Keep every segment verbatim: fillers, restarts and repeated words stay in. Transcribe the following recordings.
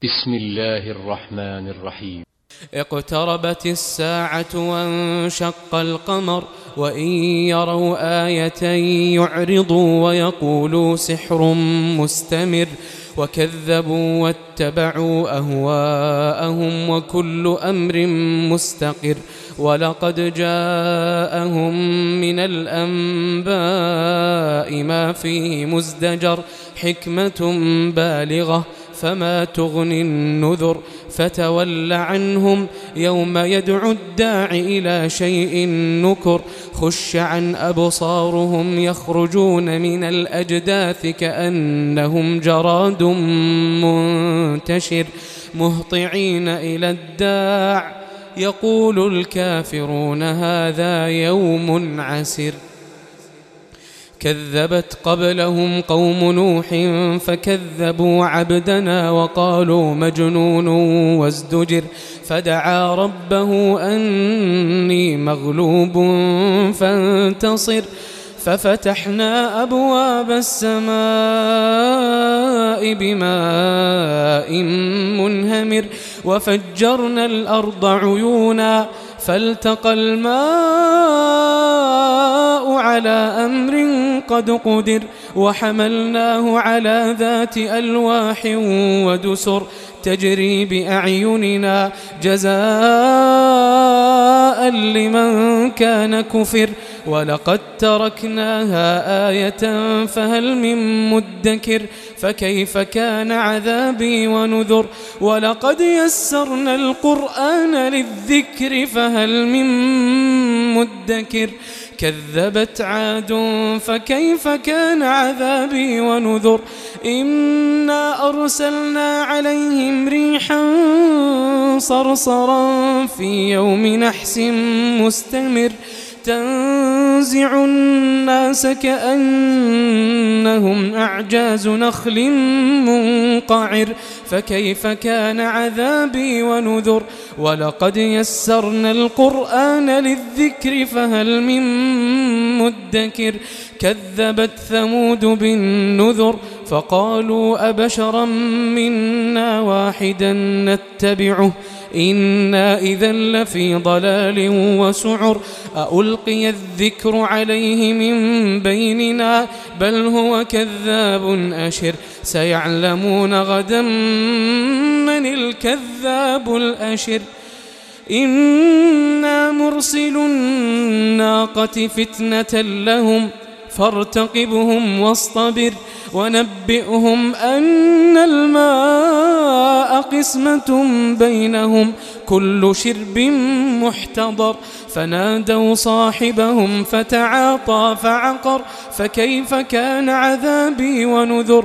بسم الله الرحمن الرحيم. اقتربت الساعة وانشق القمر وإن يروا آية يعرضوا ويقولوا سحر مستمر وكذبوا واتبعوا أهواءهم وكل أمر مستقر ولقد جاءهم من الأنباء ما فيه مزدجر حكمة بالغة فما تغني النذر فتول عنهم يوم يدعو الداع إلى شيء نكر خش عن أبصارهم يخرجون من الأجداث كأنهم جراد منتشر مهطعين إلى الداع يقول الكافرون هذا يوم عسر كذبت قبلهم قوم نوح فكذبوا عبدنا وقالوا مجنون وازدجر فدعا ربه أني مغلوب فانتصر ففتحنا أبواب السماء بماء منهمر وفجرنا الأرض عيونا فالتقى الماء على أمر قد قدر وحملناه على ذات ألواح ودسر تجري بأعيننا جزاء لمن كان كفر ولقد تركناها آية فهل من مدكر فكيف كان عذابي ونذر ولقد يسرنا القرآن للذكر فهل من مدكر كذبت عاد فكيف كان عذابي ونذر إنا أرسلنا عليهم ريحا صرصرا في يوم نحس مستمر تنزع الناس كأنهم أعجاز نخل منقعر فكيف كان عذابي ونذر ولقد يسرنا القرآن للذكر فهل من مدكر كذبت ثمود بالنذر فقالوا أبشرا منا واحدا نتبعه إنا إذا لفي ضلال وسعر ألقي الذكر عليه من بيننا بل هو كذاب أشر سيعلمون غدا من الكذاب الأشر إنا مرسل الناقة فتنة لهم فارتقبهم واصطبر ونبئهم أن الماء قسمة بينهم كل شرب محتضر فنادوا صاحبهم فتعاطى فعقر فكيف كان عذابي ونذر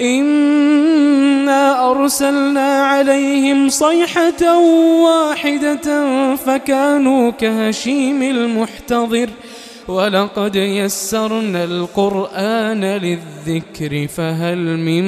إنا أرسلنا عليهم صيحة واحدة فكانوا كهشيم المحتضر ولقد يسرنا القرآن للذكر فهل من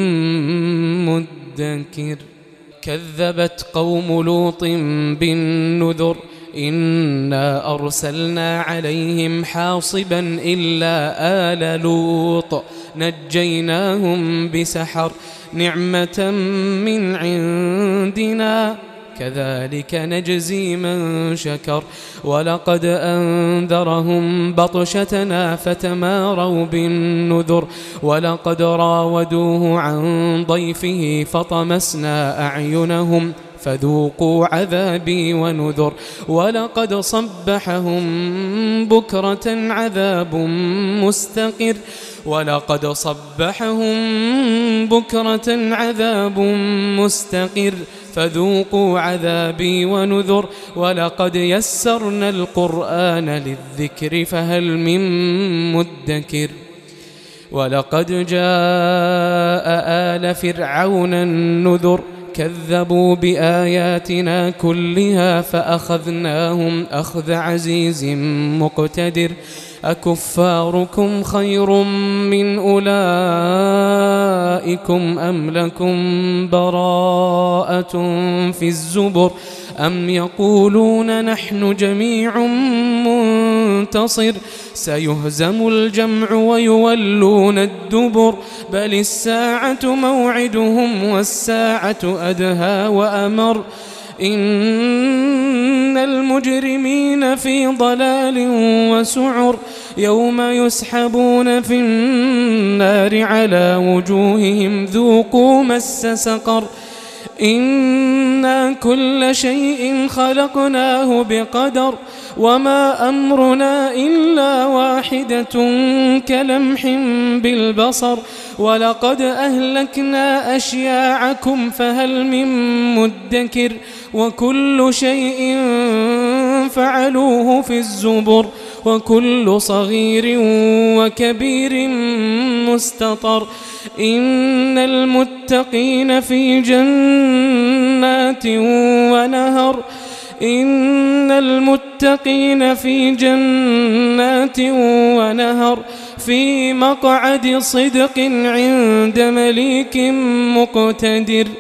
مدكر كذبت قوم لوط بالنذر إنا أرسلنا عليهم حاصبا إلا آل لوط نجيناهم بسحر نعمة من عندنا كذلك نجزي من شكر ولقد أنذرهم بطشتنا فتماروا بالنذر ولقد راودوه عن ضيفه فطمسنا أعينهم فذوقوا عذابي ونذر ولقد صبحهم بكرة عذاب مستقر ولقد صبحهم بكرة عذاب مستقر فذوقوا عذابي ونذر ولقد يسرنا القرآن للذكر فهل من مدكر ولقد جاء آل فرعون النذر كذبوا بآياتنا كلها فأخذناهم أخذ عزيز مقتدر أكفاركم خير من أولئكم أم لكم براءة في الزبر أم يقولون نحن جميع منتصر سيهزم الجمع ويولون الدبر بل الساعة موعدهم والساعة أدهى وأمر إن المجرمين في ضلال وسعر يوم يسحبون في النار على وجوههم ذوقوا مس سقر إنا كل شيء خلقناه بقدر وما أمرنا إلا واحدة كلمح بالبصر ولقد أهلكنا أشياعكم فهل من مدكر وكل شيء فعلوه في الزبر وكل صغير وكبير مستطر إن المتقين في جنات ونهر إن المتقين في جنات ونهر في مقعد صدق عند مليك مقتدر.